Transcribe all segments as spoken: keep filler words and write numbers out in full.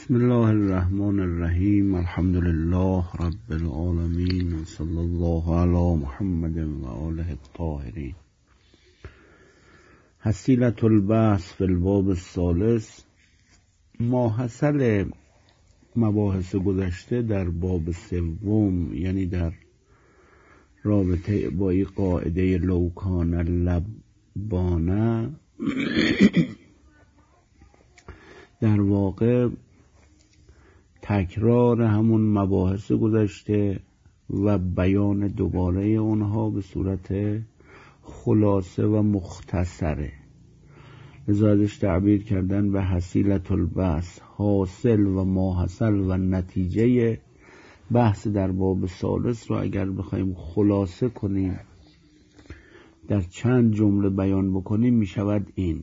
بسم الله الرحمن الرحیم. الحمد لله رب العالمین و صلی الله علی محمد و آله الطاهرین. حصیلة البحث فی الباب الثالث. ماحصل مباحث گذشته در باب سوم، یعنی در رابطه با این قاعده لو کان لبانه، در واقع تکرار همون مباحث گذشته و بیان دوباره اونها به صورت خلاصه و مختصره. لذا ازش تعبیر کردن به حصیلة البحث، حاصل و ماحصل و نتیجه بحث در باب ثالث رو اگر بخوایم خلاصه کنیم، در چند جمله بیان بکنیم، می شود این: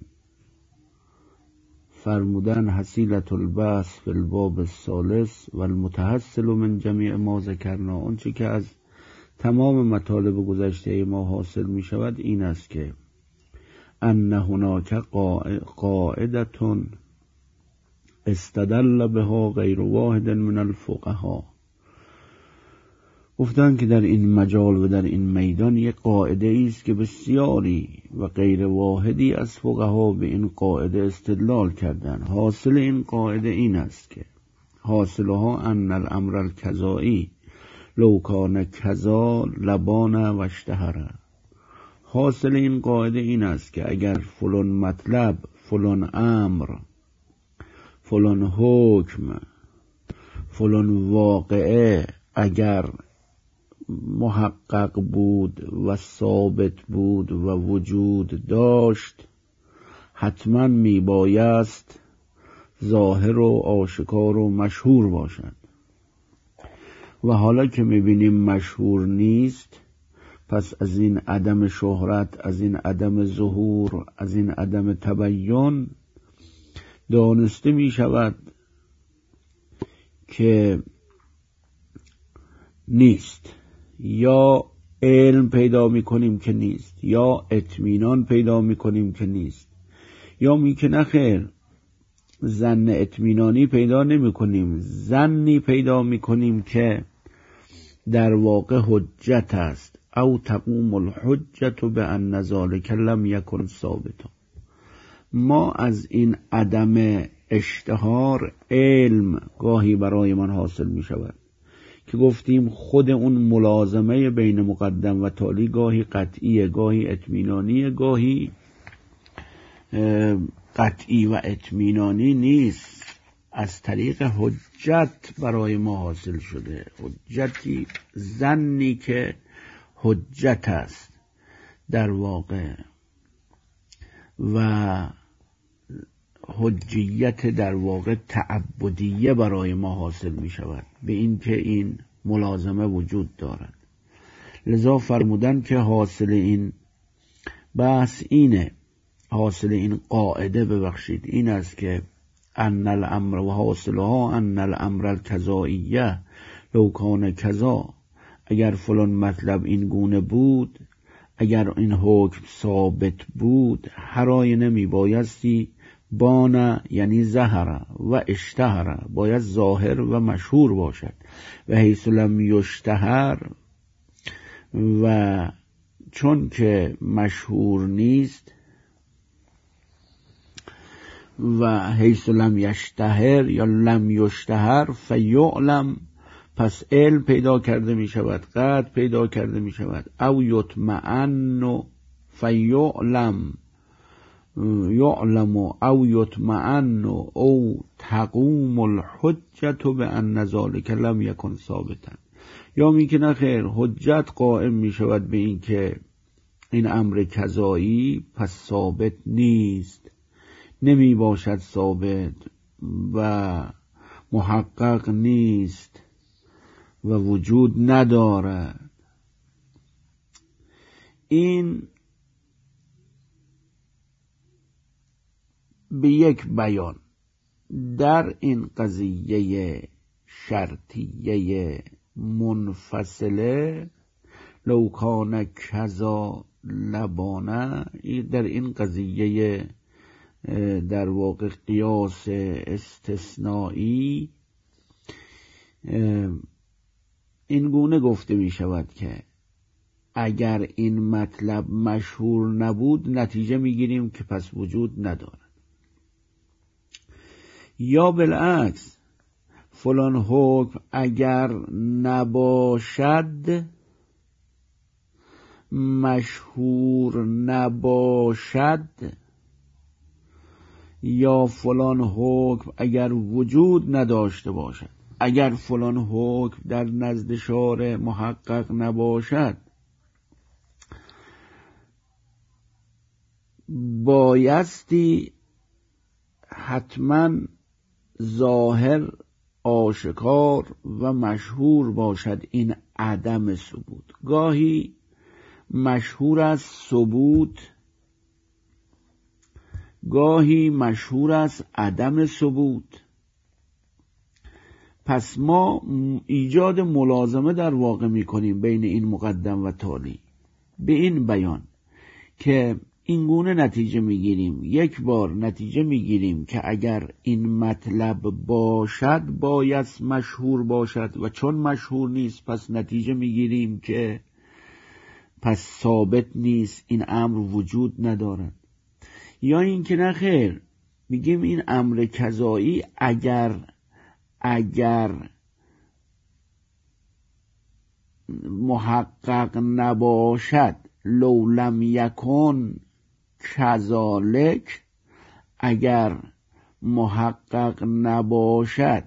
فرمودن حصیلة البحث فی الباب الثالث و المتحصل من جمیع ما ذکرنا، اون چه که از تمام مطالب گذشته ما حاصل می شود این است که ان هناک قاعده استدل بها غیر واحد من الفقهاء. گفتن که در این مجال و در این میدان یک قاعده است که بسیاری و غیر واحدی از فقها به این قاعده استدلال کردن. حاصل این قاعده این است که حاصلها ان الامر الکذایی لو کان کذا لبان و اشتهر. حاصل این قاعده این است که اگر فلان مطلب، فلان امر، فلان حکم، فلان واقعه اگر محقق بود و ثابت بود و وجود داشت، حتما می بایست ظاهر و آشکار و مشهور باشد. و حالا که می بینیم مشهور نیست، پس از این عدم شهرت، از این عدم ظهور، از این عدم تبیین دانسته می شود که نیست. یا علم پیدا می کنیم که نیست، یا اطمینان پیدا می کنیم که نیست، یا می که نخیر ظن اطمینانی پیدا نمی کنیم، ظنی پیدا می کنیم که در واقع حجت است. او تقوم الحجت بان ذلک لم یکن ثابتا. ما از این عدم اشتهار علم گاهی برای من حاصل می شود که گفتیم خود اون ملازمه بین مقدم و تالی گاهی قطعیه، گاهی اطمینانیه، گاهی قطعی و اطمینانی نیست. از طریق حجت برای ما حاصل شده، حجتی، ظنی که حجت است در واقع، و حجیت در واقع تعبدیه برای ما حاصل می شود به این که این ملازمه وجود دارد. لذا فرمودن که حاصل این بحث اینه، حاصل این قاعده ببخشید این است که ان الامر و حاصلها ان الامر الکذائیه لو کان کذا. اگر فلان مطلب این گونه بود، اگر این حکم ثابت بود، هر آینه می بایستی بانه یعنی ظهر و اشتهر، باید ظاهر و مشهور باشد. و حیث لم یشتهر، و چون که مشهور نیست، و حیث لم یشتهر یا لم یشتهر فیعلم، پس علم پیدا کرده می شود، قطع پیدا کرده می شود. او یطمئن فیعلم، یعلم او یطمئن او تقوم الحجت بان ذلک لم یکن ثابتا. یا می که نخیر حجت قائم می شود به این که این امر کذایی پس ثابت نیست، نمی باشد ثابت و محقق نیست و وجود ندارد. این به یک بیان در این قضیه شرطیه منفصله لو کان کذا لبانه، در این قضیه در واقع قیاس استثنایی این گونه گفته می شود که اگر این مطلب مشهور نبود نتیجه می گیریم که پس وجود ندارد، یا بالعکس فلان حکم اگر نباشد، مشهور نباشد، یا فلان حکم اگر وجود نداشته باشد، اگر فلان حکم در نزد شارع محقق نباشد، بایستی حتما ظاهر آشکار و مشهور باشد این عدم ثبوت. گاهی مشهور است ثبوت، گاهی مشهور است عدم ثبوت. پس ما ایجاد ملازمه در واقع می کنیم بین این مقدم و تالی به این بیان که این گونه نتیجه می گیریم. یک بار نتیجه می گیریم که اگر این مطلب باشد باید مشهور باشد و چون مشهور نیست پس نتیجه می گیریم که پس ثابت نیست، این امر وجود ندارد. یا این که نه خیر، میگیم این امر کذایی اگر اگر محقق نباشد، لو لم یکن کذالک، اگر محقق نباشد،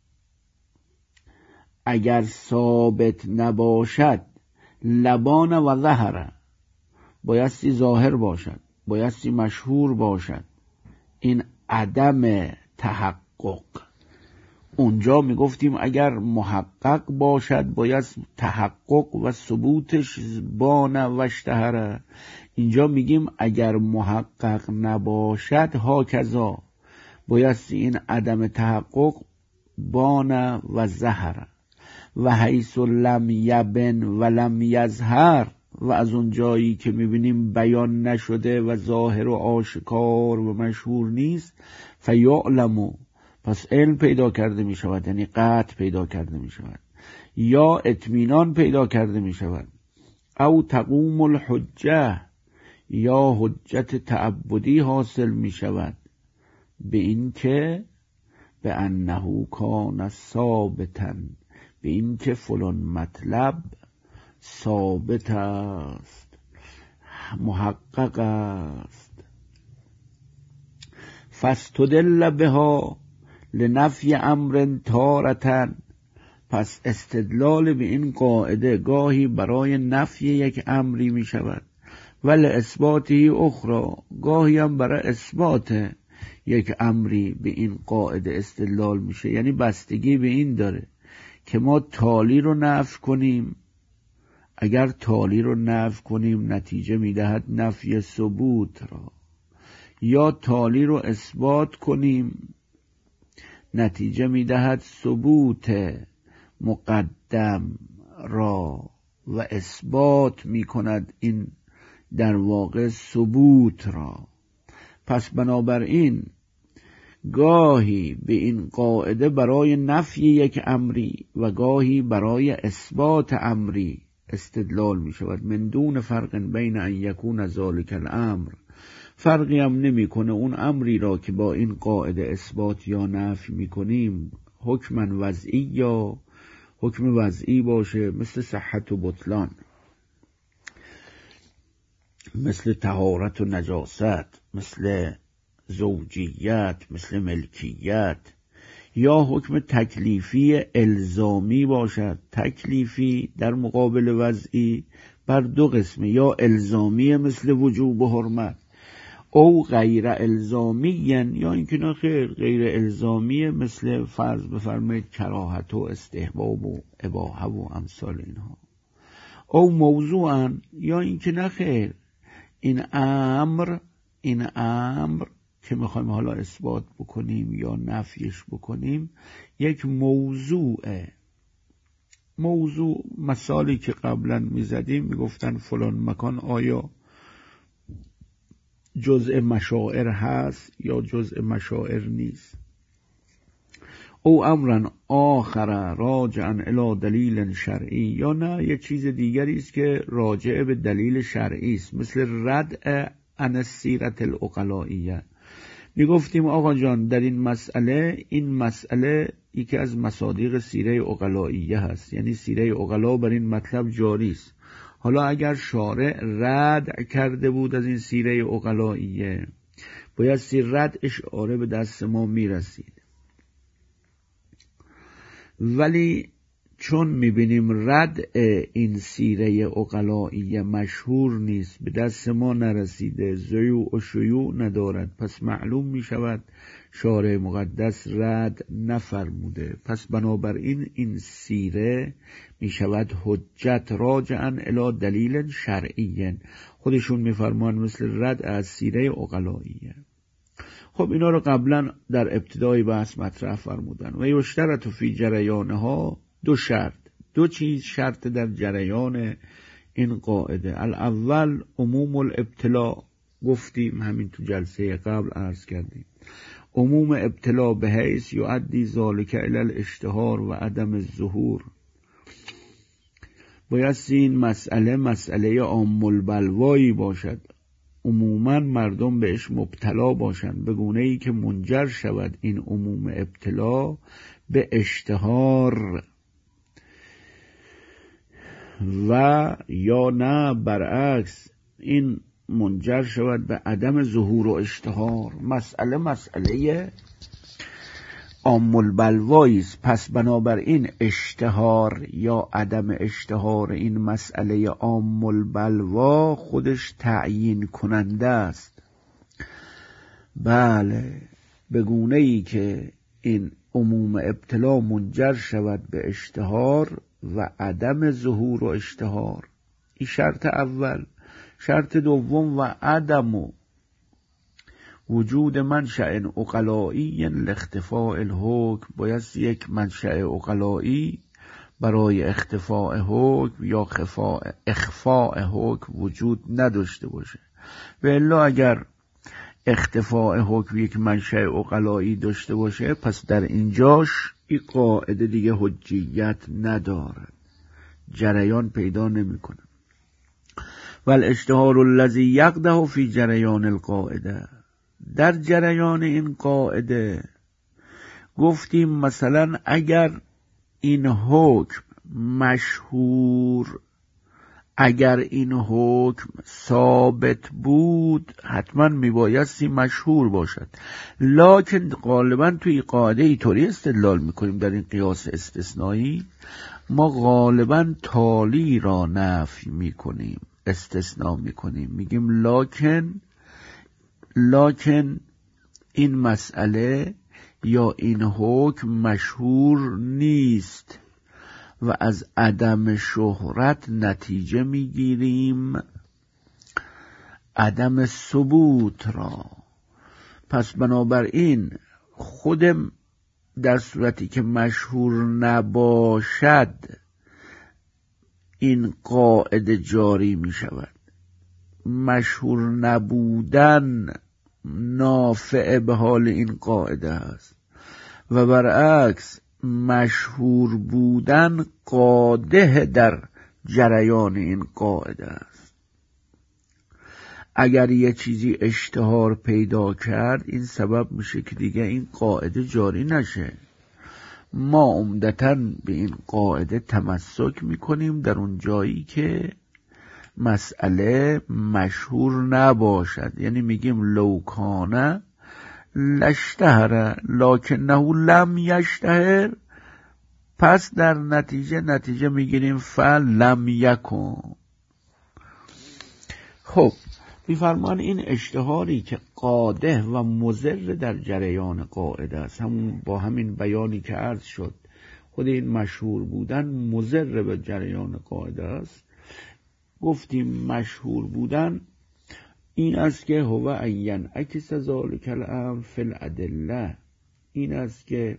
اگر ثابت نباشد، لبان و ظهر، بایستی ظاهر باشد، بایستی مشهور باشد، این عدم تحقق. اونجا میگفتیم اگر محقق باشد باید تحقق و ثبوتش بان و اشتهره. اینجا میگیم اگر محقق نباشد هاکذا، بایستی این عدم تحقق بان و ظهر. و حیث لم یبن و لم یظهر، و از اون جایی که میبینیم بیان نشده و ظاهر و آشکار و مشهور نیست، فیعلمو، پس علم پیدا کرده می شود، یعنی قطع پیدا کرده می شود یا اطمینان پیدا کرده می شود. او تقوم الحجه، یا حجت تعبدی حاصل می شود به این که به انه کان ثابتا، به این که فلان مطلب ثابت است، محقق است. فاستدل بها لنفی امر تارتن، پس استدلال به این قاعده گاهی برای نفی یک امری می شود، ولی اثباتی اخرى، گاهی هم برای اثبات یک امری به این قاعده استدلال میشه. یعنی بستگی به این داره که ما تالی رو نفی کنیم. اگر تالی رو نفی کنیم نتیجه میدهد نفی ثبوت را، یا تالی رو اثبات کنیم نتیجه میدهد ثبوت مقدم را و اثبات میکند این در واقع ثبوت را. پس بنابراین گاهی به این قاعده برای نفی یک امری و گاهی برای اثبات امری استدلال می شود. من دون فرق بین ان یکون ذالک الامر، فرقی هم نمی کنه اون امری را که با این قاعده اثبات یا نفی می کنیم حکماً وضعی یا حکم وضعی باشه، مثل صحت و بطلان، مثل طهارت و نجاست، مثل زوجیت، مثل ملکیت، یا حکم تکلیفی الزامی باشد. تکلیفی در مقابل وضعی بر دو قسمه، یا الزامی مثل وجوب و حرمت، او غیر الزامی، یا اینکه نه خیر غیر الزامی مثل فرض بفرمایید کراهت و استحباب و اباحه و امثال اینها. او موضوعا، یا اینکه نه خیر این امر این امر که میخوایم حالا اثبات بکنیم یا نفیش بکنیم یک موضوعه. موضوع مثالی که قبلا میزدیم، میگفتن فلان مکان آیا جزء مشاعر هست یا جزء مشاعر نیست. او امرن آخر راجعا الی دلیل شرعی، یا نه یه چیز دیگری است که راجع به دلیل شرعی است، مثل ردع عن السیرة العقلائیه. میگفتیم آقا جان در این مسئله، این مسئله یکی از مصادیق سیره عقلائیه هست، یعنی سیره عقلا بر این مطلب جاری است. حالا اگر شارع ردع کرده بود از این سیره عقلائیه، بایستی ردعش آره به دست ما میرسید، ولی چون میبینیم ردع این سیره عقلائیه مشهور نیست، به دست ما نرسیده، زیوع و شیوع ندارد، پس معلوم میشود شارع مقدس رد نفرموده. پس بنابراین این سیره میشود حجت راجعا الی دلیل شرعی، خودشون میفرمان مثل رد از سیره عقلائیه. خب اینا رو قبلا در ابتدای بحث مطرح فرمودن. و یشترط فی جریانها، دو شرط، دو چیز شرط در جریان این قاعده. الاول عموم الابتلا، گفتیم همین تو جلسه قبل عرض کردیم، عموم ابتلا به حیث یؤدی ذالک الی الاشتهار و عدم الظهور. بایستی این مسئله مسئله عام البلوایی باشد، عموما مردم بهش مبتلا باشند، به گونه ای که منجر شود این عموم ابتلا به اشتهار، و یا نه برعکس این منجر شود به عدم ظهور و اشتهار. مسئله مسئله عام البلوایی است. پس بنابراین اشتهار یا عدم اشتهار این مسئله عام البلوا خودش تعیین کننده است. بله، به گونه ای که این عموم ابتلا منجر شود به اشتهار و عدم ظهور و اشتهار. این شرط اول. شرط دوم و عدم وجود منشأ عقلائی لاختفاء الحکم، باید یک منشأ عقلائی برای اختفاء حکم یا خفاء اخفاء حکم وجود نداشته باشه. و الا اگر اختفاء حکم یک منشأ عقلائی داشته باشه، پس در اینجاش این قاعده دیگه حجیت ندارد، جریان پیدا نمیکنه. والاشتهار الذی یقدح فی جریان القاعده، در جریان این قاعده گفتیم مثلا اگر این حکم مشهور، اگر این حکم ثابت بود حتما میبایستی مشهور باشد، لکن غالبا توی قاعده اینطوری استدلال میکنیم در این قیاس استثنایی، ما غالبا تالی را نفی میکنیم، استثناء میکنیم، میگیم لکن لکن این مسئله یا این حکم مشهور نیست و از عدم شهرت نتیجه میگیریم عدم ثبوت را. پس بنابراین خودم در صورتی که مشهور نباشد این قاعده جاری می شود، مشهور نبودن نافع به حال این قاعده است و برعکس مشهور بودن قادح در جریان این قاعده است. اگر یه چیزی اشتهار پیدا کرد این سبب میشه که دیگه این قاعده جاری نشه. ما عمدتاً به این قاعده تمسک میکنیم در اون جایی که مسئله مشهور نباشد، یعنی میگیم لو کانه لاشتهر لکنه لم یشتهر، پس در نتیجه نتیجه میگیریم فلم یکن. خب میفرمان این اشتهاری که قادح و مضر در جریان قاعده است، همون با همین بیانی که عرض شد، خود این مشهور بودن مضر به جریان قاعده است. گفتیم مشهور بودن این است که هو عین عکس ذالک الامر فی الادله، این است که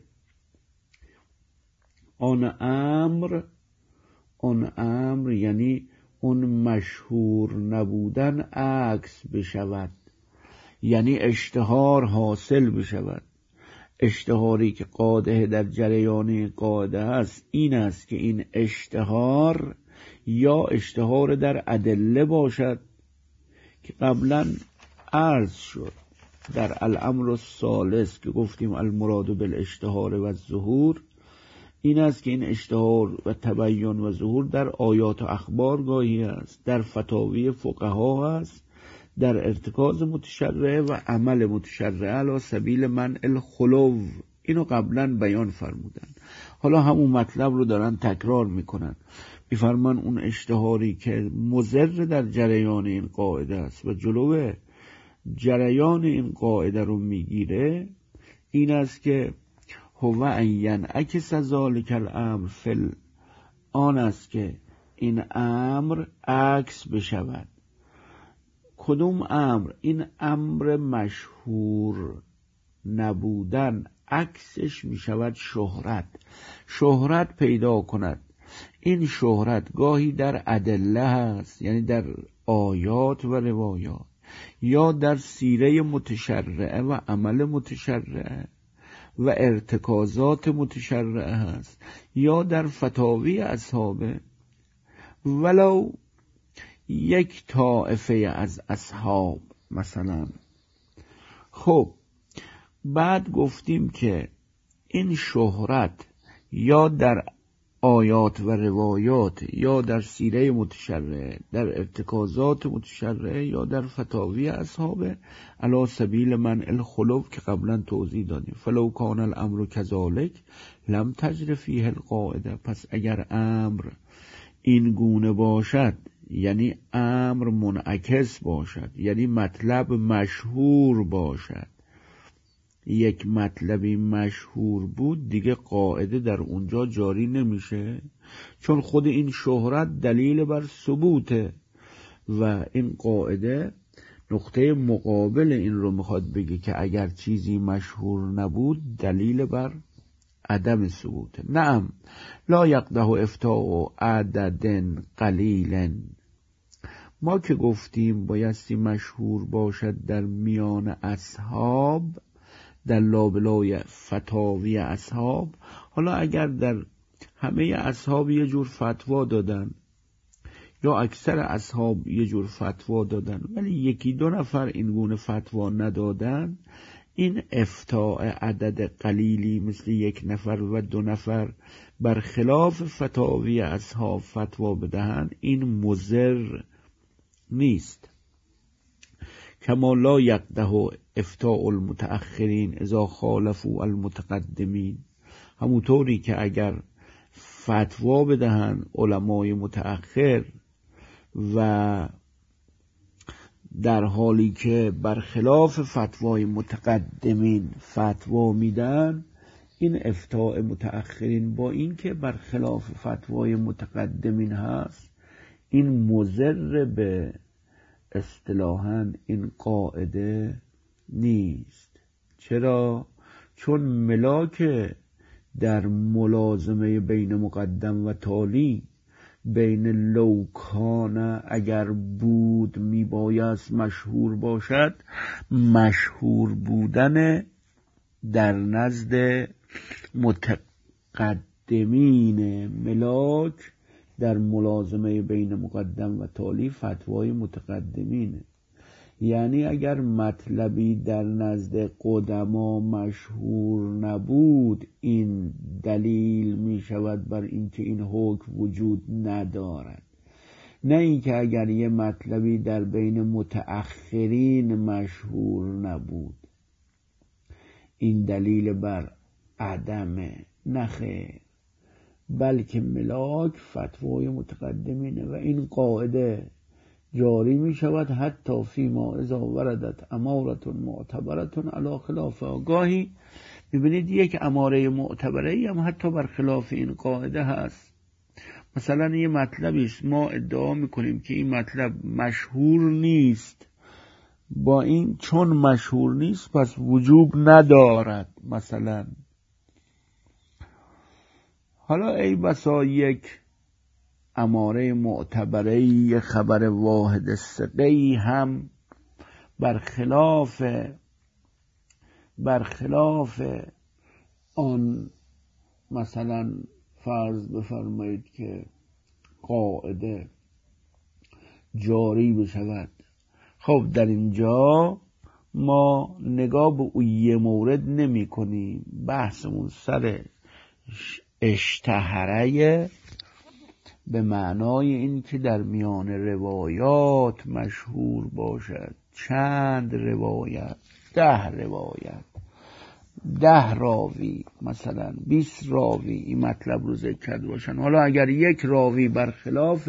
آن امر آن امر یعنی اون مشهور نبودن عکس بشود یعنی اشتهار حاصل بشود. اشتهاری که قاعده در جریان قاعده هست این است که این اشتهار یا اشتهار در ادله باشد که قبلا عرض شد در الامر الثالث که گفتیم المراد بالاشتهار و الظهور، این است که این اشتهار و تبیین و ظهور در آیات و اخبار گاهی است، در فتاوی فقها هست، در ارتکاز متشرع و عمل متشرع علی سبیل منع الخلو. اینو قبلا بیان فرمودن، حالا همون مطلب رو دارن تکرار میکنن. میفرمان اون اشتهاری که مضر در جریان این قاعده است و جلو جریان این قاعده رو میگیره، این است که هو ان ینعکس ذلک الامر فی، آن است که این امر عکس بشود. کدوم امر؟ این امر مشهور نبودن عکسش میشود شهرت. شهرت پیدا کند. این شهرت گاهی در ادله هست، یعنی در آیات و روایات، یا در سیره متشرعه و عمل متشرعه و ارتکازات متشرعه هست، یا در فتاوی اصحابه، ولو یک طائفه از اصحاب مثلا. خب بعد گفتیم که این شهرت یا در آیات و روایات یا در سیره متشرعه، در ارتکازات متشرعه یا در فتاوی اصحابه علی سبیل منع الخلو که قبلا توضیح دادیم. فلو کان الامر کذالک لم تجر فیه القاعده. پس اگر امر این گونه باشد، یعنی امر منعکس باشد، یعنی مطلب مشهور باشد، یک مطلبی مشهور بود، دیگه قاعده در اونجا جاری نمیشه، چون خود این شهرت دلیل بر ثبوته و این قاعده نقطه مقابل این رو میخواد بگه که اگر چیزی مشهور نبود دلیل بر عدم ثبوته. نعم لا یقده افتاء عدد قلیل. ما که گفتیم بایستی مشهور باشد در میان اصحاب، در لابلای فتاوی اصحاب. حالا اگر در همه اصحاب یه جور فتوا دادن یا اکثر اصحاب یه جور فتوا دادن ولی یکی دو نفر این گونه فتوا ندادن، این افتاء عدد قلیلی مثل یک نفر و دو نفر برخلاف فتاوی اصحاب فتوا بدهن، این مضر نیست. کما لا یقده افتاء المتأخرین اذا خالفوا المتقدمین. همونطوری که اگر فتوا بدهن علمای متأخر و در حالی که برخلاف فتوای متقدمین فتوا میدن، این افتاء متأخرین با این که برخلاف فتوای متقدمین هست، این مضر به اصطلاحاً این قاعده نیست. چرا؟ چون ملاک در ملازمه بین مقدم و تالی، بین لوکانه اگر بود میبایست مشهور باشد، مشهور بودن در نزد متقدمین ملاک در ملازمه بین مقدم و تالی فتوای متقدمینه. یعنی اگر مطلبی در نزد قدما مشهور نبود، این دلیل می شود بر اینکه این حکم وجود ندارد. نه اینکه اگر یه مطلبی در بین متأخرین مشهور نبود این دلیل بر عدمه. نه خیر، بلکه ملاک فتوای متقدمینه و این قاعده جاری می شود حتی فیما اذا وردت امارت معتبرت علی خلاف. آگاهی میبینید یک اماره معتبره هم حتی بر خلاف این قاعده هست. مثلا یه مطلبیست ما ادعا میکنیم که این مطلب مشهور نیست، با این چون مشهور نیست پس وجوب ندارد مثلا. حالا ای بسا یک اماره معتبره، خبر واحد ثقه‌ای هم برخلاف برخلاف آن مثلا فرض بفرمایید که قاعده جاری بشود. خب در اینجا ما نگاه به اون یه مورد نمی کنیم، بحثمون سر اشتهره به معنای این که در میان روایات مشهور باشد. چند روایت؟ ده روایت، ده راوی، مثلا بیست راوی این مطلب رو ذکر کرده باشن. حالا اگر یک راوی برخلاف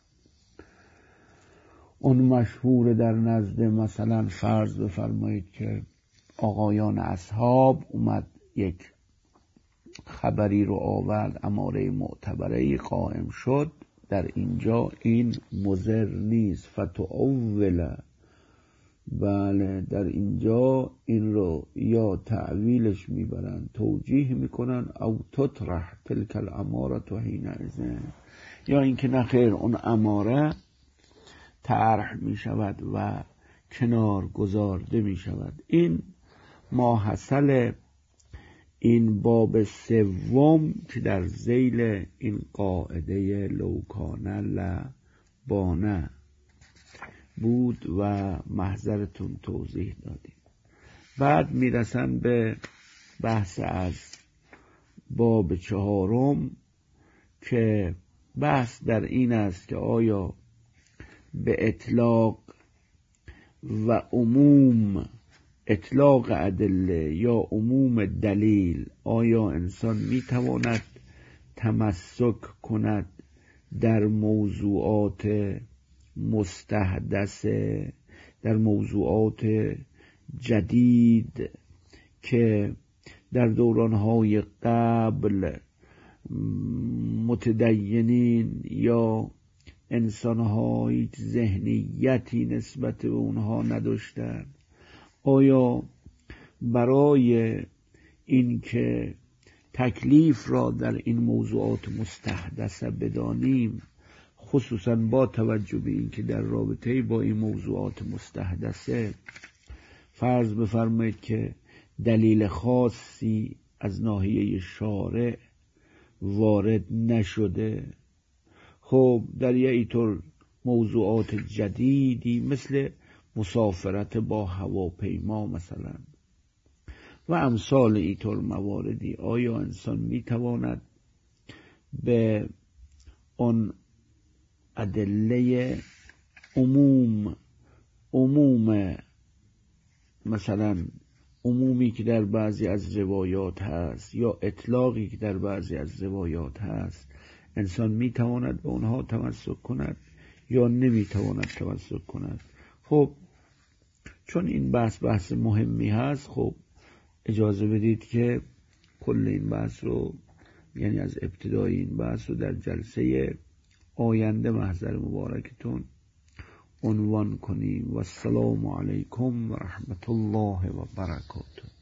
اون مشهور در نزد مثلا فرض بفرمایید که آقایان اصحاب اومد یک خبری رو آورد، اماره معتبره قائم شد، در اینجا این مضر نیست. فتعول، بله در اینجا این رو یا تعویلش میبرن توجیه میکنن، او تطرح تلک الاماره تو حینئذ، یا اینکه نخیر اون اماره طرح میشود و کنار گذارده میشود. این ماحصل این باب سوم که در ذیل این قاعده لوکانه لبانه بود و محضرتون توضیح دادیم. بعد میرسن به بحث از باب چهارم که بحث در این است که آیا به اطلاق و عموم، اطلاق ادله یا عموم دلیل، آیا انسان میتواند تمسک کند در موضوعات مستحدثه، در موضوعات جدید که در دورانهای قبل متدینین یا انسان‌های ذهنیتی نسبت به اونها نداشتن؟ آیا برای این که تکلیف را در این موضوعات مستحدثه بدانیم، خصوصا با توجه به این که در رابطه با این موضوعات مستحدثه فرض بفرمایید که دلیل خاصی از ناحیه شارع وارد نشده، خب در یه اینطور موضوعات جدیدی مثل مسافرت با هواپیما مثلا و امثال اینطور مواردی، آیا انسان میتواند به اون ادله عموم عموم مثلا عمومی که در بعضی از روایات هست یا اطلاقی که در بعضی از روایات هست، انسان میتواند به اونها تمسک کند یا نمیتواند تمسک کند؟ خب چون این بحث بحث مهمی هست، خب اجازه بدید که کل این بحث رو، یعنی از ابتدای این بحث رو در جلسه آینده محضر مبارکتون عنوان کنیم. و السلام علیکم و رحمت الله و برکاته.